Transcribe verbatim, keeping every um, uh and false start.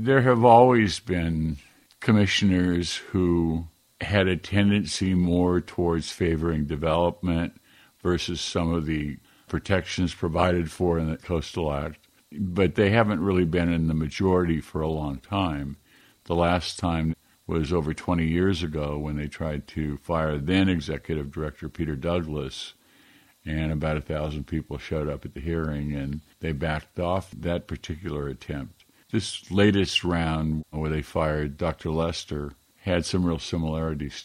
There have always been commissioners who had a tendency more towards favoring development versus some of the protections provided for in the Coastal Act. But they haven't really been in the majority for a long time. The last time was over twenty years ago when they tried to fire then Executive Director Peter Douglas, and about a thousand people showed up at the hearing, and they backed off that particular attempt. This latest round where they fired Doctor Lester had some real similarities